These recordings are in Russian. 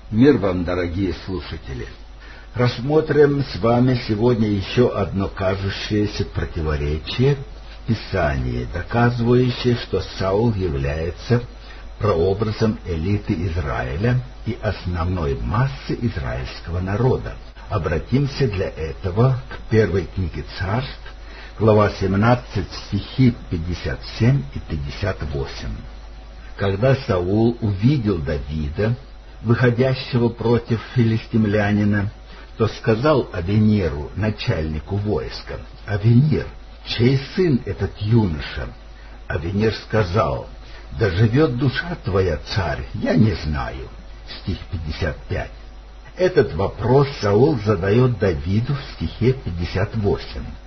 Мир вам, дорогие слушатели! Рассмотрим с вами сегодня еще одно кажущееся противоречие в Писании, доказывающее, что Саул является прообразом элиты Израиля и основной массы израильского народа. Обратимся для этого к первой книге Царств, глава 17, стихи 57 и 58. Когда Саул увидел Давида, выходящего против филистимлянина, то сказал Авениру, начальнику войска: «Авенир, чей сын этот юноша?» Авенир сказал: «Да живет душа твоя, царь, я не знаю». Стих 55. Этот вопрос Саул задает Давиду в стихе 58.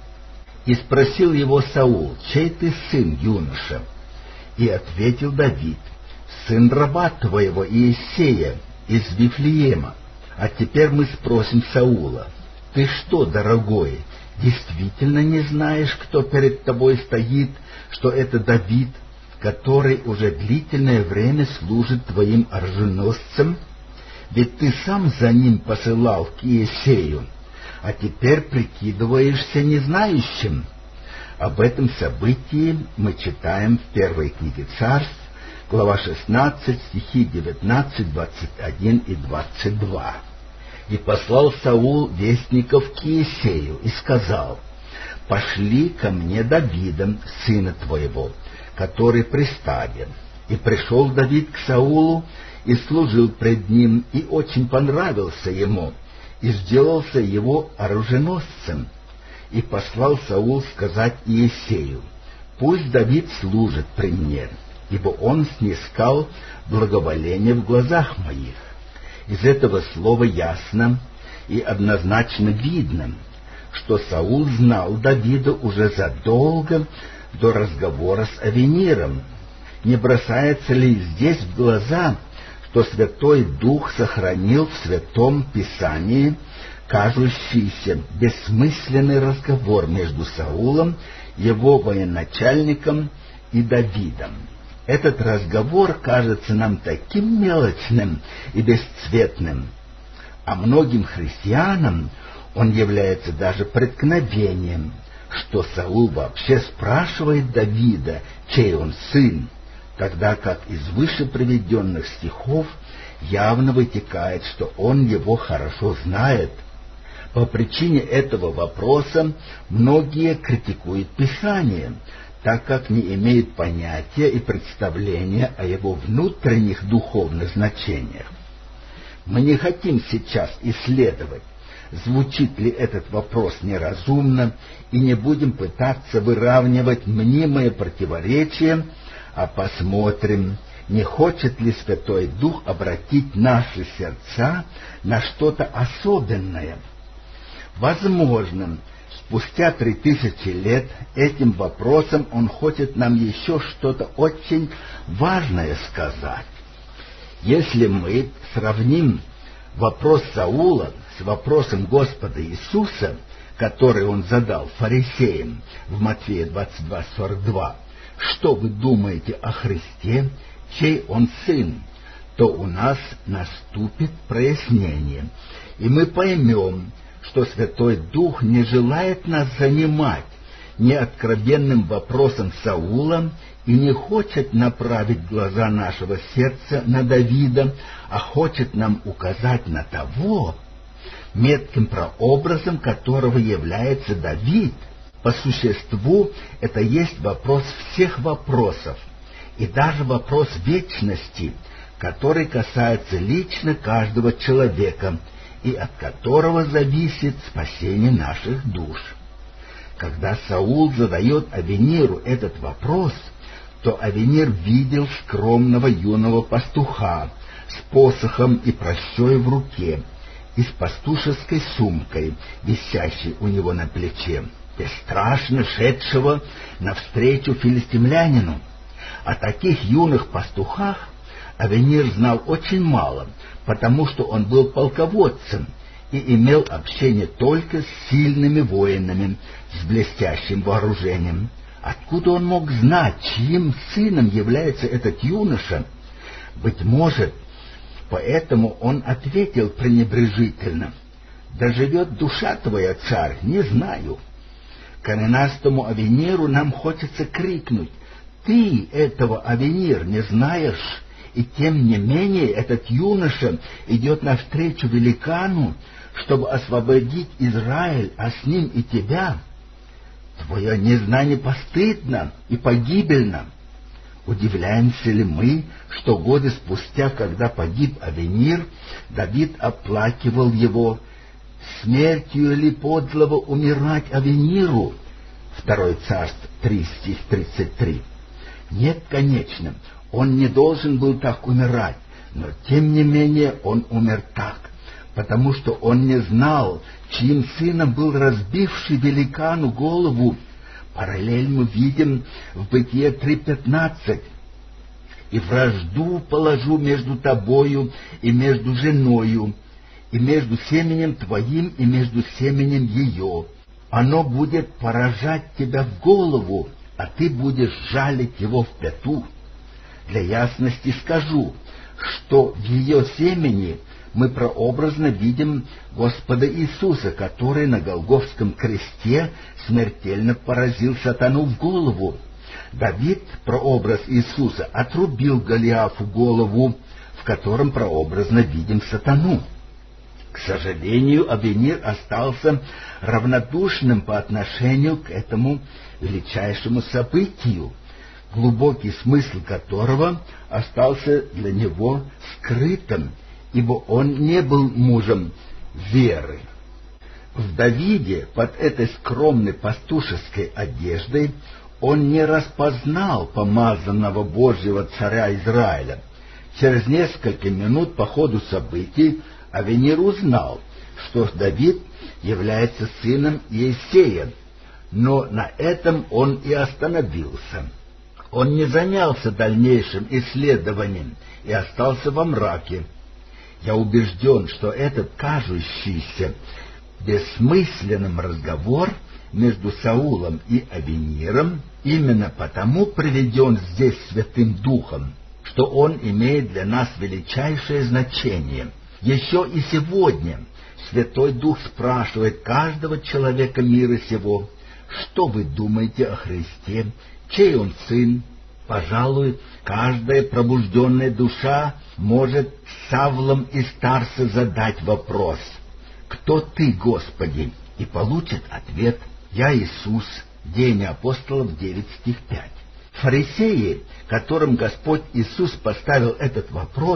«И спросил его Саул: чей ты сын, юноша?» И ответил Давид: «Сын раба твоего Иессея из Вифлеема». А теперь мы спросим Саула: «Ты что, дорогой, действительно не знаешь, кто перед тобой стоит, что это Давид, который уже длительное время служит твоим оруженосцем? Ведь ты сам за ним посылал к Иессею, а теперь прикидываешься незнающим». Об этом событии мы читаем в первой книге Царств, глава 16, стихи 19, 21 и 22. «И послал Саул вестников к Иессею и сказал: пошли ко мне Давида, сына твоего, который при стаде. И пришел Давид к Саулу и служил пред ним, и очень понравился ему, и сделался его оруженосцем. И послал Саул сказать Иессею: пусть Давид служит при мне, ибо он снискал благоволение в глазах моих». Из этого слова ясно и однозначно видно, что Саул знал Давида уже задолго до разговора с Авениром. Не бросается ли здесь в глаза, что Святой Дух сохранил в Святом Писании кажущийся бессмысленный разговор между Саулом, его военачальником, и Давидом? Этот разговор кажется нам таким мелочным и бесцветным, а многим христианам он является даже преткновением, что Саул вообще спрашивает Давида, чей он сын, тогда как из выше приведенных стихов явно вытекает, что он его хорошо знает. По причине этого вопроса многие критикуют Писание, так как не имеют понятия и представления о его внутренних духовных значениях. Мы не хотим сейчас исследовать, звучит ли этот вопрос неразумно, и не будем пытаться выравнивать мнимые противоречия, а посмотрим, не хочет ли Святой Дух обратить наши сердца на что-то особенное. Возможно, спустя 3000 лет этим вопросом он хочет нам еще что-то очень важное сказать. Если мы сравним вопрос Саула с вопросом Господа Иисуса, который он задал фарисеям в Матфея 22:42, «Что вы думаете о Христе, чей он сын?», то у нас наступит прояснение, и мы поймем, что Святой Дух не желает нас занимать ни откровенным вопросом Саула и не хочет направить глаза нашего сердца на Давида, а хочет нам указать на того, метким прообразом которого является Давид. По существу это есть вопрос всех вопросов, и даже вопрос вечности, который касается лично каждого человека, и от которого зависит спасение наших душ. Когда Саул задает Авениру этот вопрос, то Авенир видел скромного юного пастуха с посохом и пращой в руке и с пастушеской сумкой, висящей у него на плече, бесстрашно шедшего навстречу филистимлянину. О таких юных пастухах Авенир знал очень мало, потому что он был полководцем и имел общение только с сильными воинами, с блестящим вооружением. Откуда он мог знать, чьим сыном является этот юноша? Быть может, Поэтому он ответил пренебрежительно: «Да живет душа твоя, царь, не знаю». Коренастому Авениру нам хочется крикнуть: «Ты этого, Авенир, не знаешь?» И тем не менее этот юноша идет навстречу великану, чтобы освободить Израиль, а с ним и тебя. Твое незнание постыдно и погибельно. Удивляемся ли мы, что годы спустя, когда погиб Авенир, Давид оплакивал его? Смертью ли подлого умирать Авениру? 2 Царств 3, стих 33. Нет, конечно, он не должен был так умирать, но тем не менее он умер так, потому что он не знал, чьим сыном был разбивший великану голову. Параллель мы видим в Бытие 3:15. «И вражду положу между тобою и между женою, и между семенем твоим и между семенем ее. Оно будет поражать тебя в голову, а ты будешь жалить его в пяту». Для ясности скажу, что в ее семени мы прообразно видим Господа Иисуса, который на Голгофском кресте смертельно поразил сатану в голову. Давид, прообраз Иисуса, отрубил Голиафу голову, в котором прообразно видим сатану. К сожалению, Авенир остался равнодушным по отношению к этому величайшему событию, глубокий смысл которого остался для него скрытым, ибо он не был мужем веры. В Давиде под этой скромной пастушеской одеждой он не распознал помазанного Божьего царя Израиля. Через несколько минут по ходу событий Авенир узнал, что Давид является сыном Иессея, но на этом он и остановился. Он не занялся дальнейшим исследованием и остался во мраке. Я убежден, что этот кажущийся бессмысленным разговор между Саулом и Авениром именно потому приведен здесь Святым Духом, что он имеет для нас величайшее значение. Еще и сегодня Святой Дух спрашивает каждого человека мира сего: что вы думаете о Христе? Чей он сын? Пожалуй, каждая пробужденная душа может Савлом из Тарса задать вопрос: «Кто ты, Господи?» и получит ответ: «Я Иисус». Деяния апостолов 9, стих 5. Фарисеи, которым Господь Иисус поставил этот вопрос,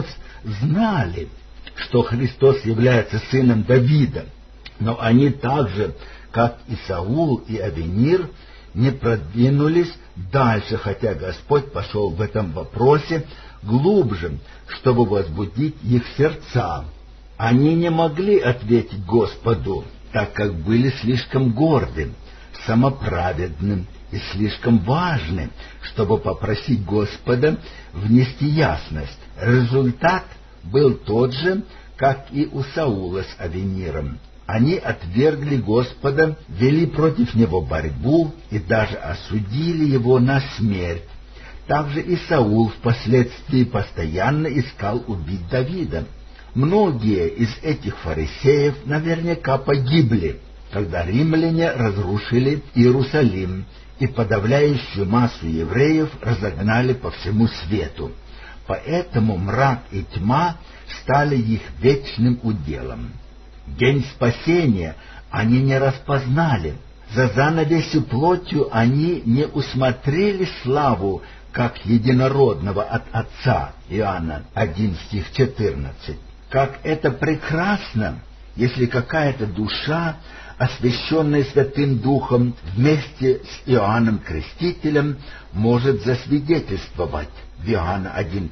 знали, что Христос является сыном Давида, но они так же, как и Саул и Авенир, не продвинулись дальше, хотя Господь пошел в этом вопросе глубже, чтобы возбудить их сердца. Они не могли ответить Господу, так как были слишком горды, самоправедны и слишком важны, чтобы попросить Господа внести ясность. Результат был тот же, как и у Саула с Авениром. Они отвергли Господа, вели против него борьбу и даже осудили его на смерть. Также и Саул впоследствии постоянно искал убить Давида. Многие из этих фарисеев наверняка погибли, когда римляне разрушили Иерусалим и подавляющую массу евреев разогнали по всему свету. Поэтому мрак и тьма стали их вечным уделом. День спасения они не распознали. За занавесью плотью они не усмотрели славу, как единородного от Отца. Иоанна 1, стих 14. Как это прекрасно, если какая-то душа, освященная Святым Духом, вместе с Иоанном Крестителем, может засвидетельствовать. Иоанна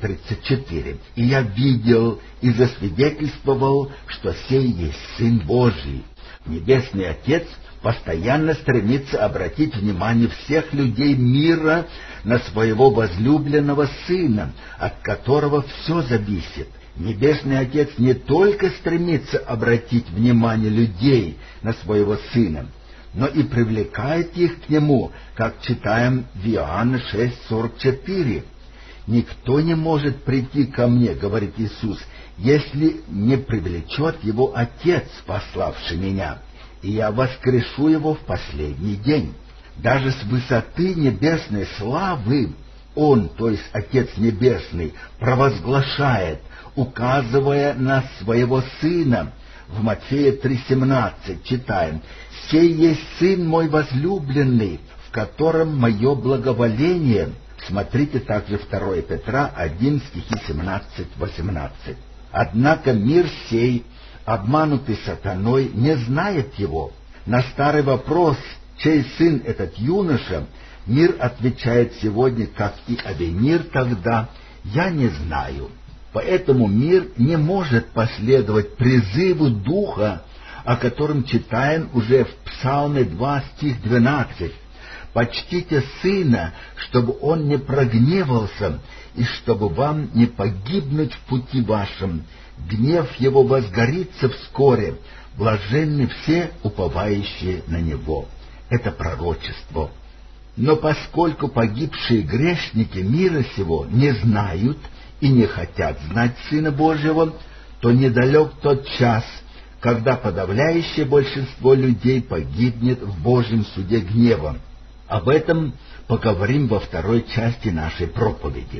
1:34. «И я видел и засвидетельствовал, что сей есть Сын Божий». Небесный Отец постоянно стремится обратить внимание всех людей мира на своего возлюбленного Сына, от которого все зависит. Небесный Отец не только стремится обратить внимание людей на своего Сына, но и привлекает их к Нему, как читаем в Иоанна 6:44. «Никто не может прийти ко мне, — говорит Иисус, — если не привлечет его Отец, пославший меня, и я воскрешу его в последний день». Даже с высоты небесной славы Он, то есть Отец Небесный, провозглашает, указывая на Своего Сына. В Матфея 3,17 читаем: «Сей есть Сын мой возлюбленный, в котором мое благоволение». Смотрите также 2 Петра 1, стихи 17-18. «Однако мир сей, обманутый сатаной, не знает его». На старый вопрос, чей сын этот юноша, мир отвечает сегодня, как и Авенир тогда: «Я не знаю». Поэтому мир не может последовать призыву Духа, о котором читаем уже в Псалме 2, стих 12. «Почтите Сына, чтобы Он не прогневался, и чтобы вам не погибнуть в пути вашем. Гнев Его возгорится вскоре, блаженны все, уповающие на Него». Это пророчество. Но поскольку погибшие грешники мира сего не знают и не хотят знать Сына Божьего, то недалек тот час, когда подавляющее большинство людей погибнет в Божьем суде гневом. Об этом поговорим во второй части нашей проповеди.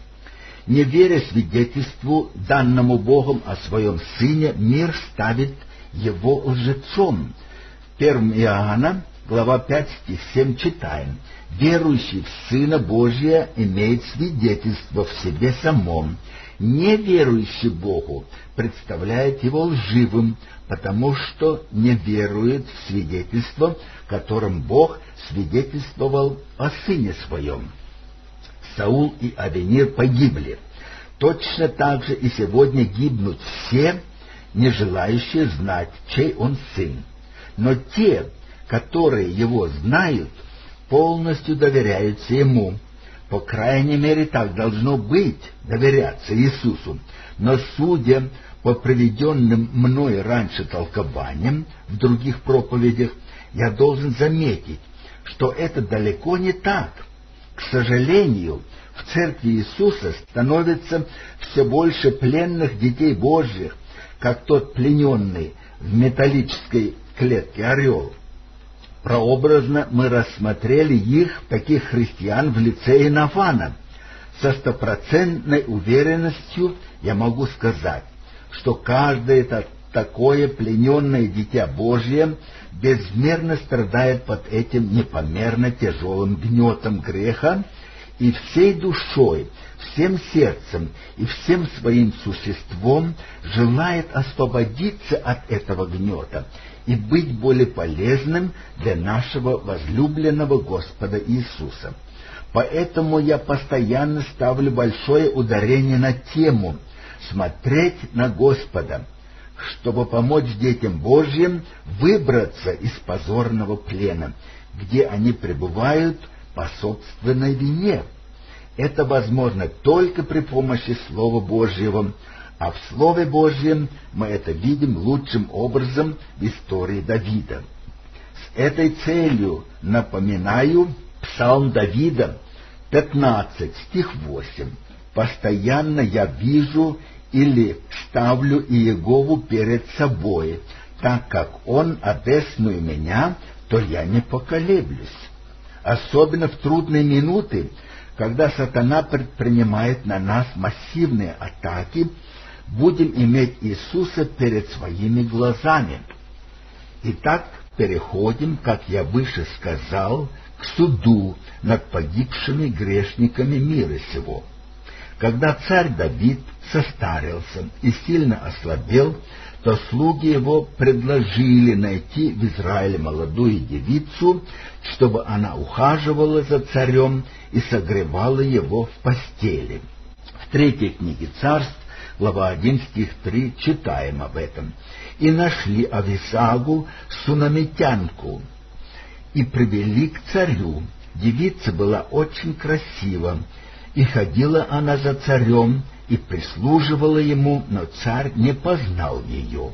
Не веря свидетельству, данному Богом о Своем Сыне, мир ставит Его лжецом. 1 Иоанна, глава 5, стих 7 читаем: «Верующий в Сына Божия имеет свидетельство в себе самом. Неверующий Богу представляет Его лживым, потому что не верует в свидетельство, которым Бог свидетельствовал о Сыне Своем». Саул и Авенир погибли. Точно так же и сегодня гибнут все, не желающие знать, чей он сын. Но те, которые его знают, полностью доверяются ему. По крайней мере, так должно быть, доверяться Иисусу. Но судя по приведенным мной раньше толкованиям в других проповедях, я должен заметить, что это далеко не так. К сожалению, в Церкви Иисуса становится все больше пленных детей Божьих, как тот плененный в металлической клетке орел. Прообразно мы рассмотрели их, таких христиан, в лице Иоанна. Со стопроцентной уверенностью я могу сказать, что каждое такое плененное дитя Божье безмерно страдает под этим непомерно тяжелым гнетом греха и всей душой, всем сердцем и всем своим существом желает освободиться от этого гнета и быть более полезным для нашего возлюбленного Господа Иисуса. Поэтому я постоянно ставлю большое ударение на тему «Смотреть на Господа», чтобы помочь детям Божьим выбраться из позорного плена, где они пребывают по собственной вине. Это возможно только при помощи Слова Божьего, а в Слове Божьем мы это видим лучшим образом в истории Давида. С этой целью напоминаю Псалм Давида, 15, стих 8. «Постоянно я вижу или ставлю Иегову перед собой, так как Он одесную меня, то я не поколеблюсь». Особенно в трудные минуты, когда сатана предпринимает на нас массивные атаки, будем иметь Иисуса перед своими глазами. Итак, переходим, как я выше сказал, к суду над погибшими грешниками мира сего. Когда царь Давид состарился и сильно ослабел, то слуги его предложили найти в Израиле молодую девицу, чтобы она ухаживала за царем и согревала его в постели. В 3 книге Царств, глава 1, стих 3, читаем об этом. «И нашли Ависагу, сунамитянку, и привели к царю. Девица была очень красива, и ходила она за царем, и прислуживала ему, но царь не познал ее».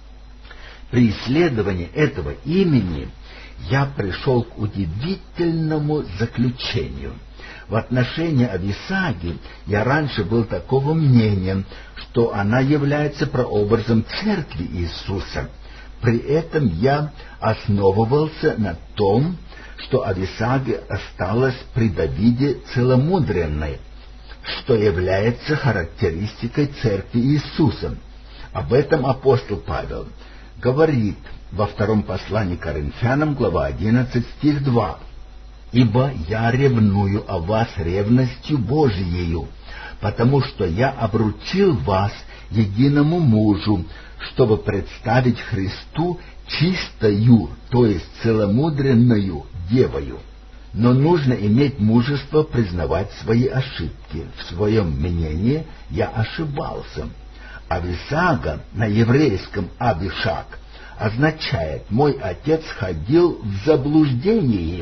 При исследовании этого имени я пришел к удивительному заключению. В отношении Ависаги я раньше был такого мнения, что она является прообразом Церкви Иисуса. При этом я основывался на том, что Ависага осталась при Давиде целомудренной, что является характеристикой Церкви Иисуса. Об этом апостол Павел говорит во втором послании к Коринфянам, глава 11, стих 2. «Ибо я ревную о вас ревностью Божиею, потому что я обручил вас единому мужу, чтобы представить Христу чистою, то есть целомудренную девою». Но нужно иметь мужество признавать свои ошибки. В своем мнении я ошибался. Ависага на еврейском Авишаг означает «мой отец ходил в заблуждении».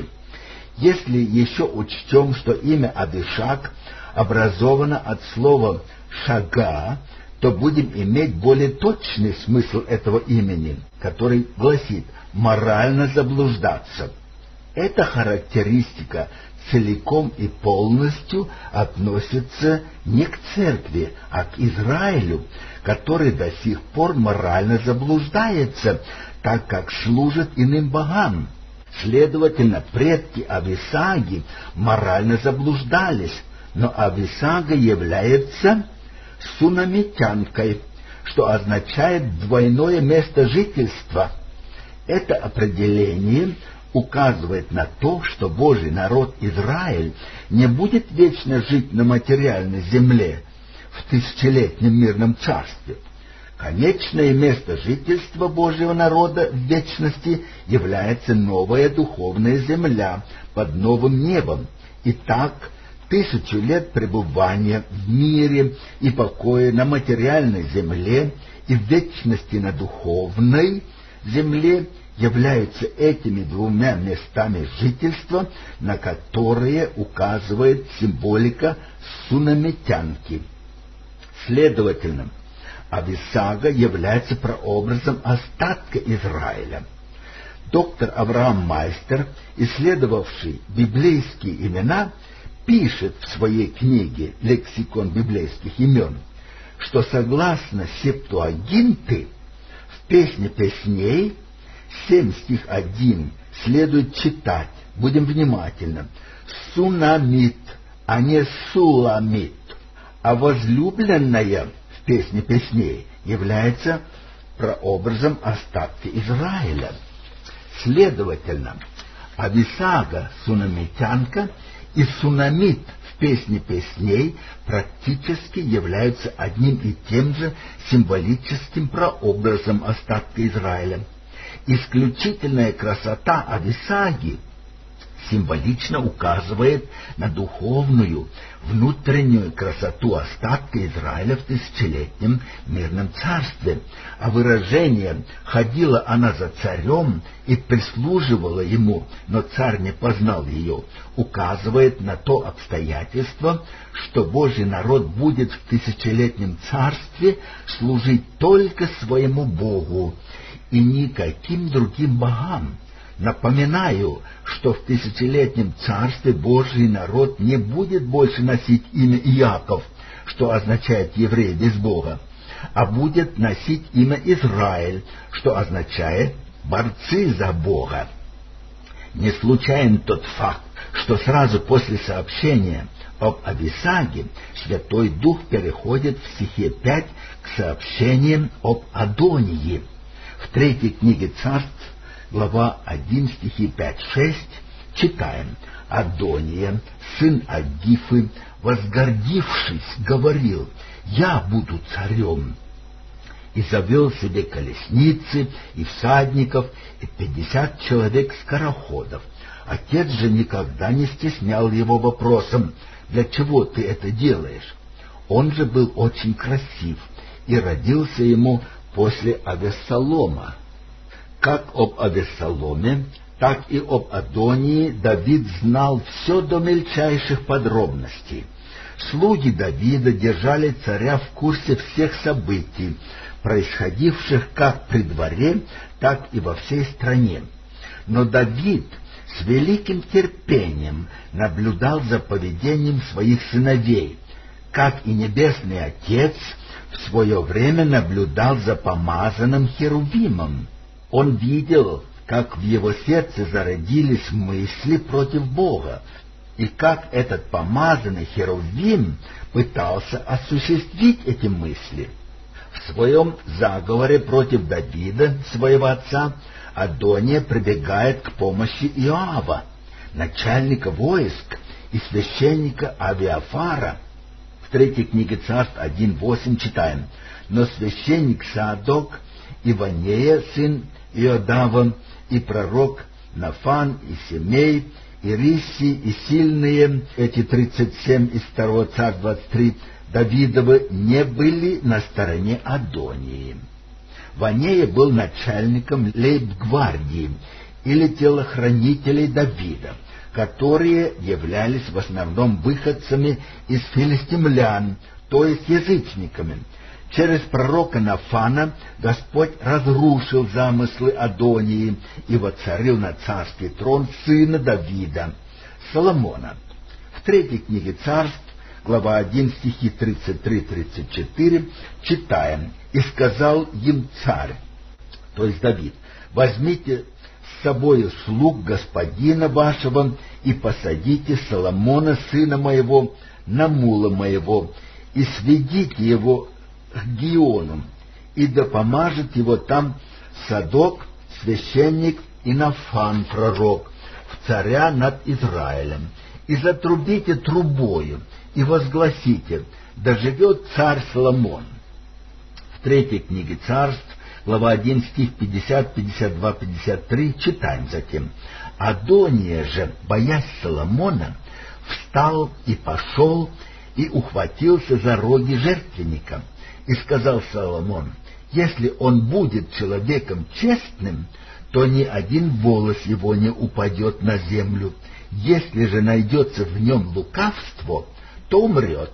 Если еще учтем, что имя Авишаг образовано от слова «шага», то будем иметь более точный смысл этого имени, который гласит «морально заблуждаться». Эта характеристика целиком и полностью относится не к церкви, а к Израилю, который до сих пор морально заблуждается, так как служит иным богам. Следовательно, предки Ависаги морально заблуждались, но Ависага является сунамитянкой, что означает двойное место жительства. Это определение указывает на то, что Божий народ Израиль не будет вечно жить на материальной земле в тысячелетнем мирном царстве. Конечное место жительства Божьего народа в вечности является новая духовная земля под новым небом. Итак, 1000 лет пребывания в мире и покоя на материальной земле и в вечности на духовной земле являются этими двумя местами жительства, на которые указывает символика сунамитянки. Следовательно, Ависага является прообразом остатка Израиля. Доктор Авраам Майстер, исследовавший библейские имена, пишет в своей книге «Лексикон библейских имен», что согласно Септуагинты в «Песне песней» 7 стих 1 следует читать, будем внимательны, «Сунамит», а не «Суламит», а возлюбленная в «Песне песней» является прообразом остатка Израиля. Следовательно, Ависага сунамитянка и сунамит в «Песне песней» практически являются одним и тем же символическим прообразом остатка Израиля. Исключительная красота Ависаги символично указывает на духовную, внутреннюю красоту остатка Израиля в тысячелетнем мирном царстве, а выражение «ходила она за царем и прислуживала ему, но царь не познал ее» указывает на то обстоятельство, что Божий народ будет в тысячелетнем царстве служить только своему Богу и никаким другим богам. Напоминаю, что в тысячелетнем царстве Божий народ не будет больше носить имя Иаков, что означает «еврей без Бога», а будет носить имя Израиль, что означает «борцы за Бога». Не случайен тот факт, что сразу после сообщения об Ависаге Святой Дух переходит в стихе 5 к сообщениям об Адонии. В 3 книге Царств, глава 1, стихи 5-6, читаем: «Адония, сын Агифы, возгордившись, говорил: я буду царем, и завел себе колесницы и всадников и 50 человек скороходов. Отец же никогда не стеснял его вопросом: для чего ты это делаешь? Он же был очень красив, и родился ему после Авессалома». Как об Авессаломе, так и об Адонии Давид знал все до мельчайших подробностей. Слуги Давида держали царя в курсе всех событий, происходивших как при дворе, так и во всей стране. Но Давид с великим терпением наблюдал за поведением своих сыновей, как и Небесный Отец в свое время наблюдал за помазанным Херувимом. Он видел, как в его сердце зародились мысли против Бога, и как этот помазанный Херувим пытался осуществить эти мысли. В своем заговоре против Давида, своего отца, Адония прибегает к помощи Иоава, начальника войск, и священника Авиафара. В 3 книге Царств 1:8 читаем: «Но священник Саадок, и Ванея, сын Иодава, и пророк Нафан, и Семей, и Риси, и сильные, эти 37 из 2 Царств 23, Давидовы, не были на стороне Адонии». Ванея был начальником лейб-гвардии или телохранителей Давида, которые являлись в основном выходцами из филистимлян, то есть язычниками. Через пророка Нафана Господь разрушил замыслы Адонии и воцарил на царский трон сына Давида, Соломона. В 3 книге Царств, глава 1, стихи 33-34, читаем: «И сказал им царь», то есть Давид: «Возьмите с собою слуг господина вашего и посадите Соломона, сына моего, на мула моего, и сведите его к Гиону, и да помажет его там Садок, священник, и Нафан, пророк, в царя над Израилем, и затрубите трубою, и возгласите: да живет царь Соломон». В 3 книге Царств, глава 1, стих 50, 52, 53, читаем затем: «Адония же, боясь Соломона, встал и пошел, и ухватился за роги жертвенника. И сказал Соломон: если он будет человеком честным, то ни один волос его не упадет на землю. Если же найдется в нем лукавство, то умрет».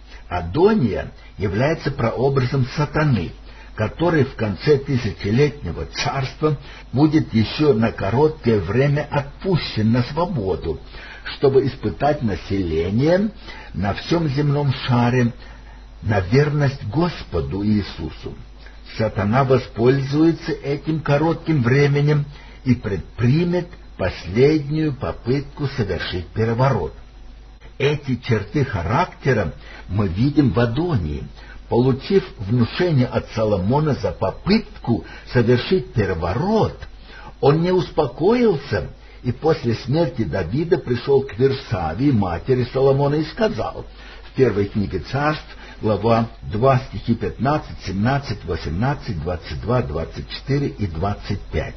Адония является прообразом сатаны, который в конце тысячелетнего царства будет еще на короткое время отпущен на свободу, чтобы испытать население на всем земном шаре на верность Господу Иисусу. Сатана воспользуется этим коротким временем и предпримет последнюю попытку совершить переворот. Эти черты характера мы видим в Адонии. Получив внушение от Соломона за попытку совершить переворот, он не успокоился и после смерти Давида пришел к Версавии, матери Соломона, и сказал в 1 книге Царств, глава 2, стихи 15, 17, 18, 22, 24 и 25: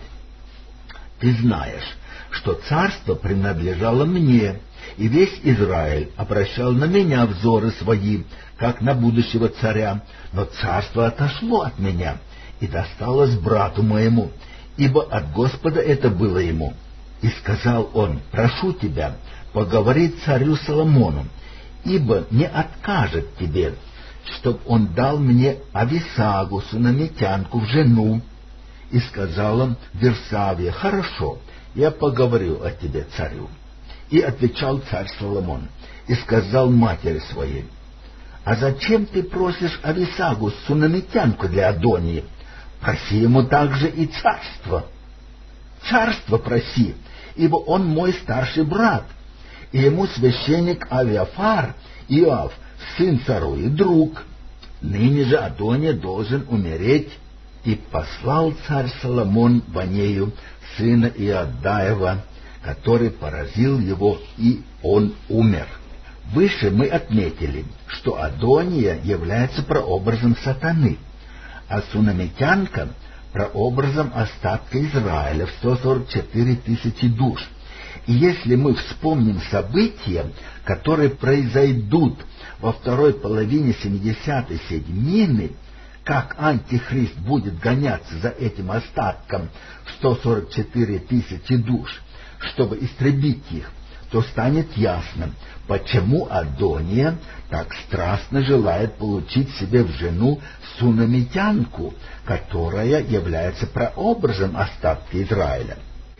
«Ты знаешь, что царство принадлежало мне, и весь Израиль обращал на меня взоры свои, как на будущего царя, но царство отошло от меня и досталось брату моему, ибо от Господа это было ему. И сказал он: прошу тебя, поговори царю Соломону, ибо не откажет тебе, чтоб он дал мне Ависагу, сунамитянку, в жену. И сказал он Версавии: хорошо, я поговорю о тебе царю. И отвечал царь Соломон и сказал матери своей: а зачем ты просишь Ависагу, сунамитянку, для Адонии? Проси ему также и царство. Царство проси, ибо он мой старший брат, и ему священник Авиафар, Иоав, сын Царуи, друг. Ныне же Адония должен умереть. И послал царь Соломон Ванею, сына Иодаева, который поразил его, и он умер. Выше мы отметили, что Адония является прообразом сатаны, а сунамитянка — прообразом остатка Израиля в 144 тысячи душ. И если мы вспомним события, которые произойдут во второй половине 70-й седьмины, как Антихрист будет гоняться за этим остатком в 144 тысячи душ, чтобы истребить их, то станет ясным, почему Адония так страстно желает получить себе в жену сунамитянку, которая является прообразом остатка Израиля.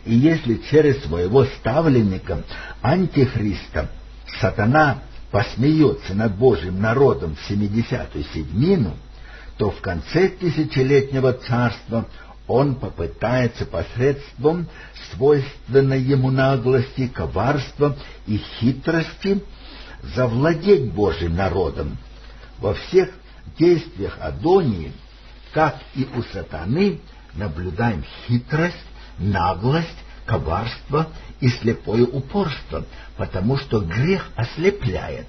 И если через своего ставленника, антихриста, сатана посмеется над Божьим народом в 70-ю седьмину, то в конце тысячелетнего царства он попытается посредством свойственной ему наглости, коварства и хитрости завладеть Божьим народом. Во всех действиях Адонии, как и у сатаны, наблюдаем хитрость, наглость, коварство и слепое упорство, потому что грех ослепляет.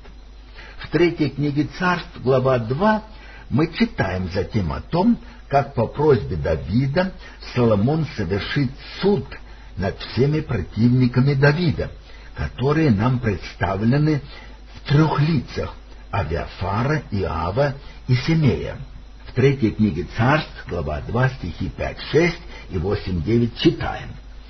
В 3 книге Царств, глава 2, мы читаем затем о том, как по просьбе Давида Соломон совершит суд над всеми противниками Давида, которые нам представлены в 3 лицах — Авиафара, Иоава и Семея. В 3 книге Царств, глава 2, стихи 5, 6 и 8, 9 читаем.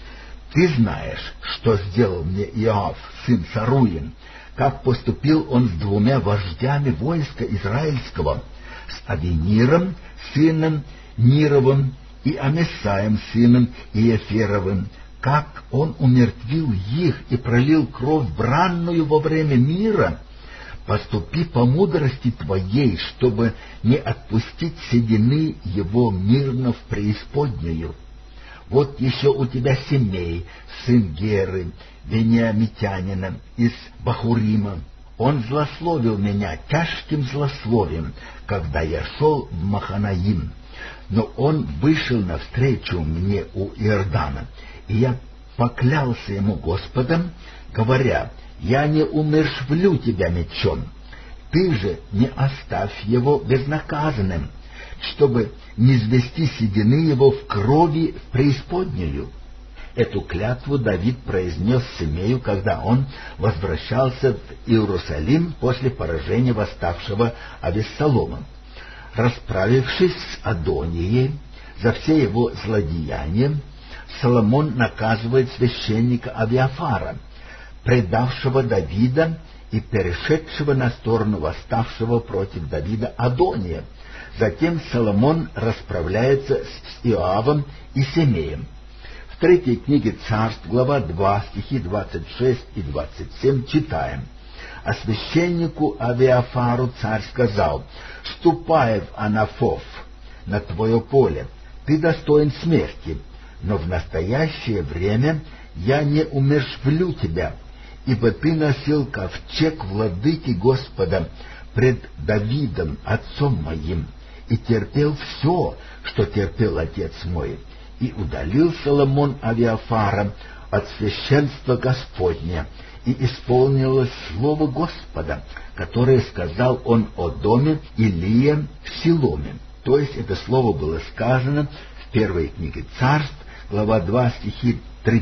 «Ты знаешь, что сделал мне Иоав, сын Саруин, как поступил он с 2 вождями войска израильского, с Авениром, сыном Нировым, и Амесаем, сыном Иеферовым, как он умертвил их и пролил кровь бранную во время мира. Поступи по мудрости твоей, чтобы не отпустить седины его мирно в преисподнюю. Вот еще у тебя Семей, сын Геры, вениамитянина, из Бахурима. Он злословил меня тяжким злословием, когда я шел в Маханаим. Но он вышел навстречу мне у Иордана, и я поклялся ему Господом, говоря: я не умерщвлю тебя мечом, ты же не оставь его безнаказанным, чтобы не звести седины его в крови в преисподнюю. Эту клятву Давид произнес Семею, когда он возвращался в Иерусалим после поражения восставшего Авессалома. Расправившись с Адонией за все его злодеяния, Соломон наказывает священника Авиафара, предавшего Давида и перешедшего на сторону восставшего против Давида Адония. Затем Соломон расправляется с Иоавом и Семеем. В 3 книге Царств, глава 2, стихи 26 и 27 читаем. А священнику Авиафару царь сказал: «Ступай в Анафов, на твое поле, ты достоин смерти, но в настоящее время я не умерщвлю тебя, ибо ты носил ковчег владыки Господа пред Давидом, отцом моим, и терпел все, что терпел отец мой». И удалил Соломон Авиафара от священства Господня, и исполнилось слово Господа, которое сказал он о доме Илия в Силоме. То есть это слово было сказано в 1 книге Царств, глава 2, стихи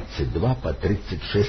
32 по 36.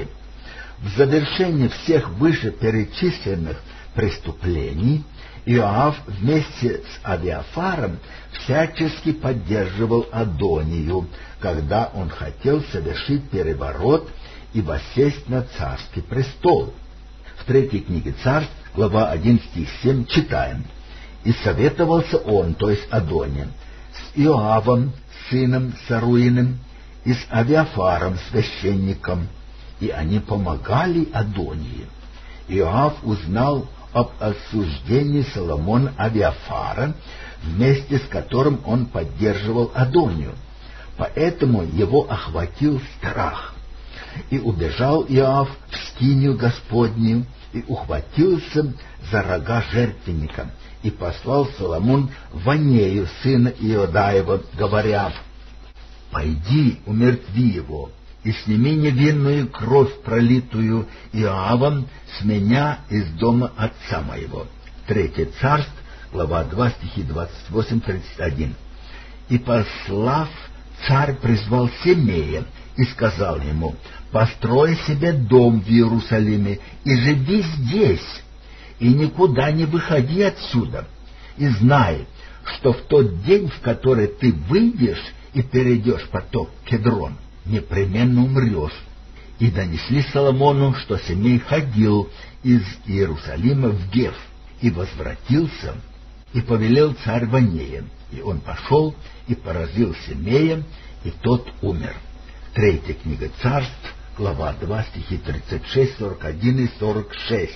В завершение всех вышеперечисленных преступлений Иоав вместе с Авиафаром всячески поддерживал Адонию, когда он хотел совершить переворот и воссесть на царский престол. В 3 книге Царств, глава 1, стих 7 читаем. «И советовался он, то есть Адония, с Иоавом, сыном Саруиным, и с Авиафаром, священником, и они помогали Адонии. Иоав узнал об осуждении Соломона Авиафара, вместе с которым он поддерживал Адонию. Поэтому его охватил страх. И убежал Иоав в скинию Господнюю, и ухватился за рога жертвенника, и послал Соломон Ванею, сына Иодаева, говоря: «Пойди, умертви его, и сними невинную кровь, пролитую Иоавом, с меня из дома отца моего». 3 Царств, глава 2, стихи 28-31. «И послав, царь призвал Семея и сказал ему: построй себе дом в Иерусалиме и живи здесь, и никуда не выходи отсюда, и знай, что в тот день, в который ты выйдешь и перейдешь поток Кедрон, непременно умрешь». И донесли Соломону, что Семей ходил из Иерусалима в Гев, и возвратился, и повелел царь Ванея, и он пошел и поразил Семея, и тот умер. Третья книга Царств, глава 2, стихи 36, 41 и 46.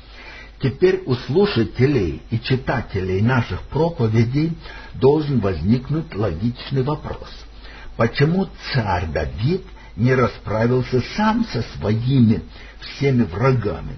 Теперь у слушателей и читателей наших проповедей должен возникнуть логичный вопрос. Почему царь Давид не расправился сам со своими всеми врагами?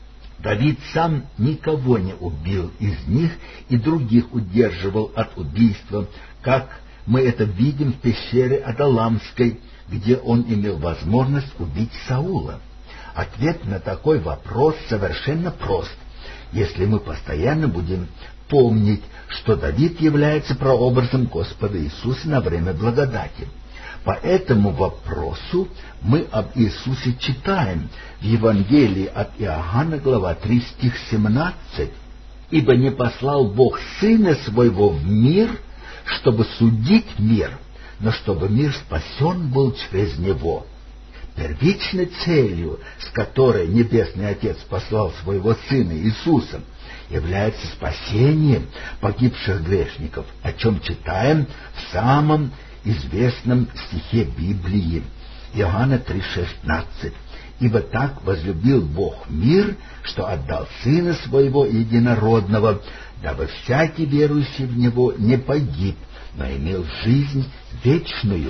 Давид сам никого не убил из них и других удерживал от убийства, как мы это видим в пещере Адаламской, где он имел возможность убить Саула. Ответ на такой вопрос совершенно прост, если мы постоянно будем помнить, что Давид является прообразом Господа Иисуса на время благодати. По этому вопросу мы об Иисусе читаем в Евангелии от Иоанна, глава 3, стих 17. «Ибо не послал Бог Сына Своего в мир, чтобы судить мир, но чтобы мир спасен был через Него». Первичной целью, с которой Небесный Отец послал Своего Сына Иисуса, является спасение погибших грешников, о чем читаем в самом известном стихе Библии, Иоанна 3,16. «Ибо так возлюбил Бог мир, что отдал Сына Своего Единородного, дабы всякий верующий в Него не погиб, но имел жизнь вечную».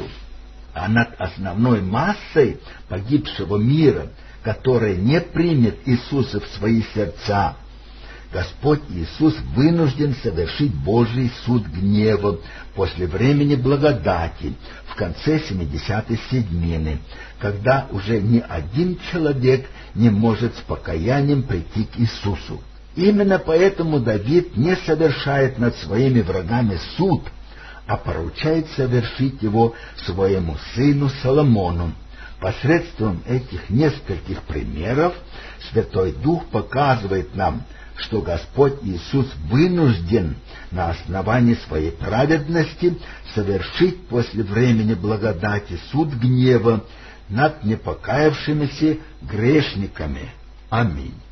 А над основной массой погибшего мира, которая не примет Иисуса в свои сердца, Господь Иисус вынужден совершить Божий суд гнева после времени благодати в конце 70-й седмины, когда уже ни один человек не может с покаянием прийти к Иисусу. Именно поэтому Давид не совершает над своими врагами суд, а поручает совершить его своему сыну Соломону. Посредством этих нескольких примеров Святой Дух показывает нам, что Господь Иисус вынужден на основании своей праведности совершить после времени благодати суд гнева над непокаявшимися грешниками. Аминь.